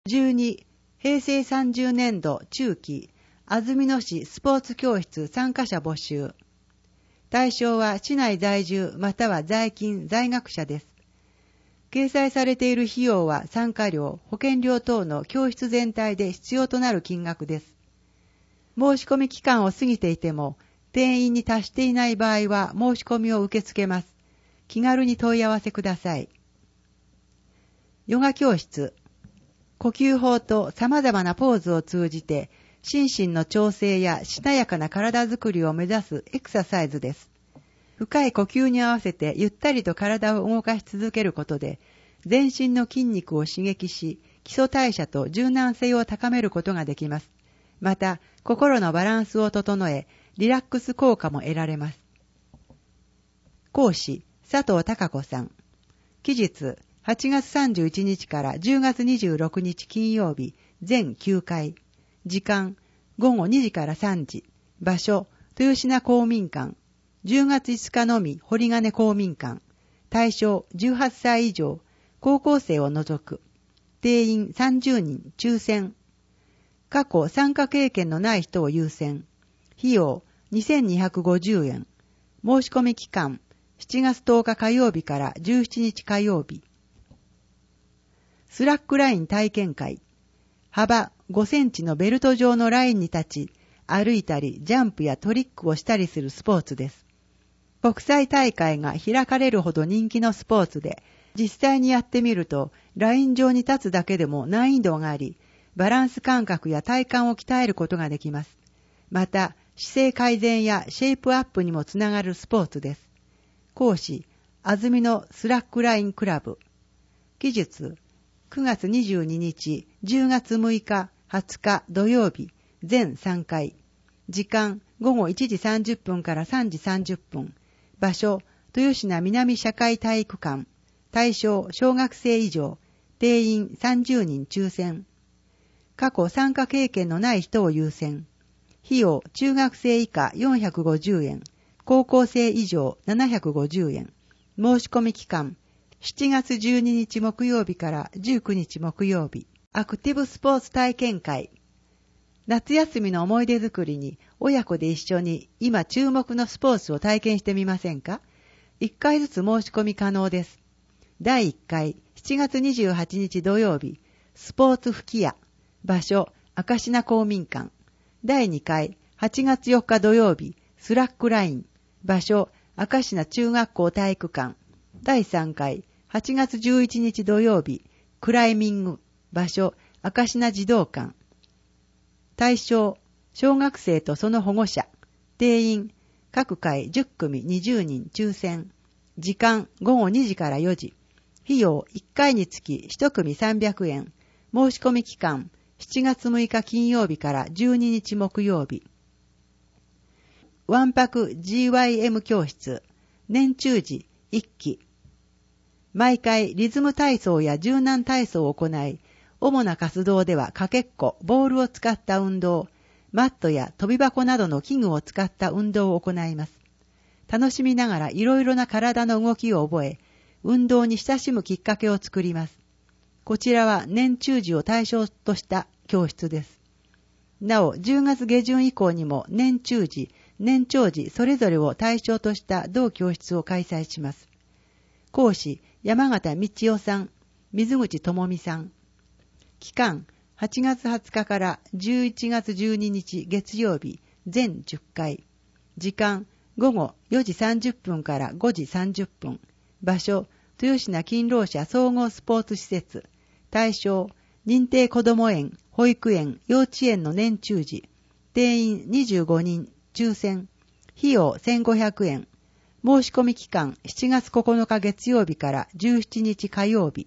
12、平成30年度中期、安曇野市スポーツ教室参加者募集。対象は市内在住または在勤在学者です。掲載されている費用は参加料、保険料等の教室全体で必要となる金額です。申し込み期間を過ぎていても、定員に達していない場合は申し込みを受け付けます。気軽に問い合わせください。ヨガ教室。呼吸法と様々なポーズを通じて、心身の調整やしなやかな体づくりを目指すエクササイズです。深い呼吸に合わせてゆったりと体を動かし続けることで、全身の筋肉を刺激し、基礎代謝と柔軟性を高めることができます。また、心のバランスを整え、リラックス効果も得られます。講師、佐藤孝子さん。期日、8月31日から10月26日金曜日、全9回。時間、午後2時から3時。場所、豊品公民館。10月5日のみ、堀金公民館。対象、18歳以上、高校生を除く。定員30人、抽選。過去参加経験のない人を優先。費用、2250円。申し込み期間、7月10日火曜日から17日火曜日。スラックライン体験会。幅5センチのベルト状のラインに立ち、歩いたりジャンプやトリックをしたりするスポーツです。国際大会が開かれるほど人気のスポーツで、実際にやってみると、ライン上に立つだけでも難易度があり、バランス感覚や体幹を鍛えることができます。また、姿勢改善やシェイプアップにもつながるスポーツです。講師、安曇野スラックラインクラブ。期日、9月22日、10月6日、20日土曜日、全3回。時間、午後1時30分から3時30分。場所、豊品南社会体育館。対象、小学生以上。定員30人抽選。過去参加経験のない人を優先。費用、中学生以下450円。高校生以上750円。申し込み期間、7月12日木曜日から19日木曜日。アクティブスポーツ体験会。夏休みの思い出作りに親子で一緒に今注目のスポーツを体験してみませんか？ 1 回ずつ申し込み可能です。第1回7月28日土曜日、スポーツ吹き矢。場所、明科公民館。第2回8月4日土曜日、スラックライン。場所、明科中学校体育館。第3回8月11日土曜日、クライミング。場所、明科児童館。対象、小学生とその保護者。定員、各回10組20人抽選。時間、午後2時から4時。費用、1回につき1組300円。申し込み期間、7月6日金曜日から12日木曜日。わんぱく GYM 教室。年中時1期。毎回リズム体操や柔軟体操を行い、主な活動ではかけっこ、ボールを使った運動、マットや飛び箱などの器具を使った運動を行います。楽しみながらいろいろな体の動きを覚え、運動に親しむきっかけを作ります。こちらは年中時を対象とした教室です。なお、10月下旬以降にも年中時、年長時それぞれを対象とした同教室を開催します。講師、山形道夫さん、水口智美さん。期間、8月20日から11月12日月曜日、全10回。時間、午後4時30分から5時30分。場所、豊品勤労者総合スポーツ施設。対象、認定こども園、保育園、幼稚園の年中時。定員25人、抽選。費用1500円。申し込み期間、7月9日月曜日から17日火曜日。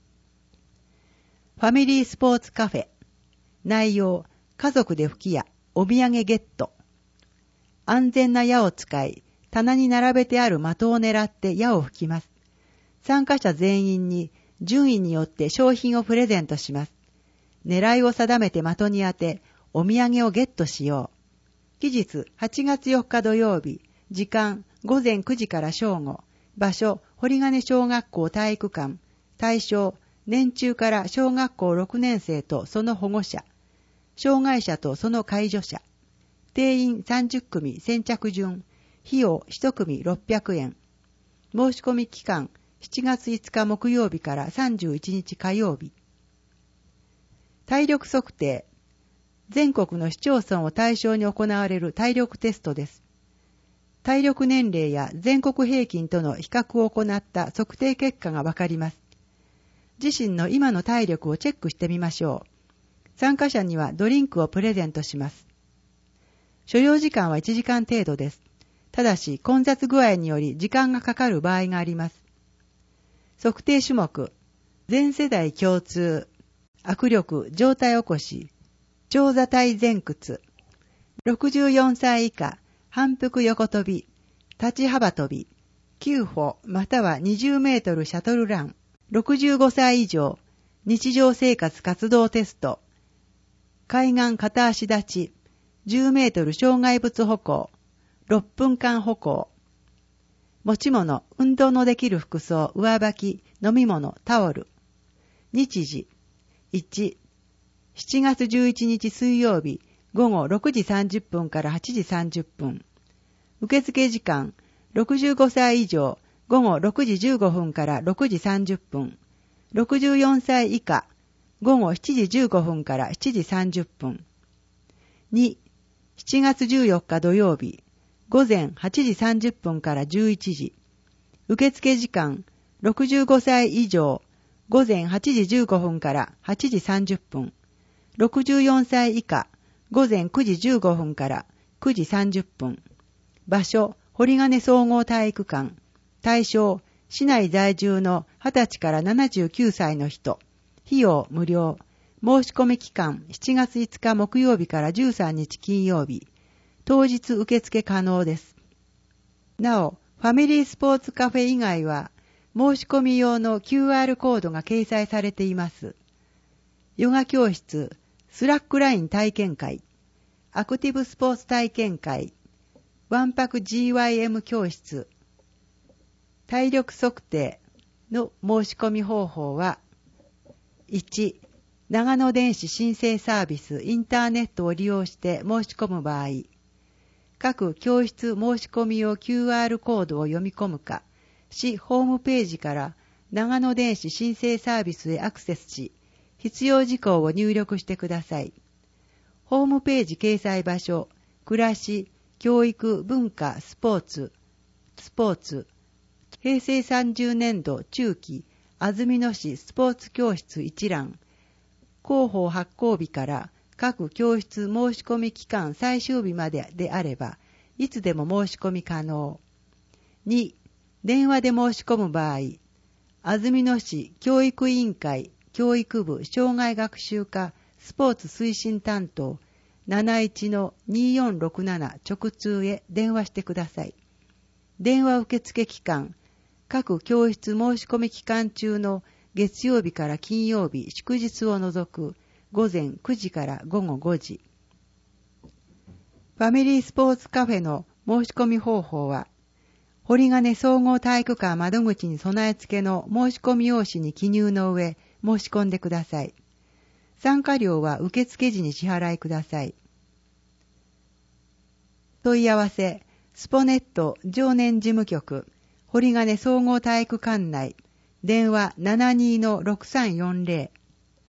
ファミリースポーツカフェ。内容、家族で吹き矢、お土産ゲット。安全な矢を使い、棚に並べてある的を狙って矢を吹きます。参加者全員に順位によって商品をプレゼントします。狙いを定めて的に当て、お土産をゲットしよう。期日、8月4日土曜日。時間、午前9時から正午。場所、堀金小学校体育館。対象、 年中から小学校6年生とその保護者、障害者とその介助者、定員30組先着順、費用1組600円。申し込み期間、7月5日木曜日から31日火曜日。体力測定。全国の市町村を対象に行われる体力テストです。体力年齢や全国平均との比較を行った測定結果がわかります。自身の今の体力をチェックしてみましょう。参加者にはドリンクをプレゼントします。所要時間は1時間程度です。ただし混雑具合により時間がかかる場合があります。測定種目、全世代共通、握力、上体起こし、長座体前屈、64歳以下、反復横跳び、立ち幅跳び、9歩または20メートルシャトルラン、65歳以上、日常生活活動テスト、海岸片足立ち、10メートル障害物歩行、6分間歩行、持ち物、運動のできる服装、上履き、飲み物、タオル、日時、1、7月11日水曜日、午後6時30分から8時30分。受付時間、65歳以上、午後6時15分から6時30分。64歳以下、午後7時15分から7時30分。2、7月14日土曜日、午前8時30分から11時。受付時間、65歳以上、午前8時15分から8時30分。64歳以下、午前9時15分から9時30分。場所、堀金総合体育館。対象、市内在住の20歳から79歳の人。費用無料。申し込み期間、7月5日木曜日から13日金曜日。当日受付可能です。なお、ファミリースポーツカフェ以外は、申し込み用の QR コードが掲載されています。ヨガ教室、スラックライン体験会、アクティブスポーツ体験会、わんぱく GYM 教室、体力測定の申し込み方法は、1、長野電子申請サービスインターネットを利用して申し込む場合、各教室申し込み用 QR コードを読み込むか、市ホームページから長野電子申請サービスへアクセスし、必要事項を入力してください。ホームページ掲載場所、暮らし、教育、文化、スポーツ、平成30年度中期、安曇野市スポーツ教室一覧、広報発行日から各教室申し込み期間最終日までであれば、いつでも申し込み可能。2、電話で申し込む場合、安曇野市教育委員会教育部障害学習課スポーツ推進担当 71-2467 直通へ電話してください。電話受付期間、各教室申し込み期間中の月曜日から金曜日、祝日を除く午前9時から午後5時。ファミリースポーツカフェの申し込み方法は、堀金総合体育館窓口に備え付けの申し込み用紙に記入の上、申し込んでください。参加料は受付時に支払いください。問い合わせ、スポネット常年事務局、堀金総合体育館内、電話 72-6340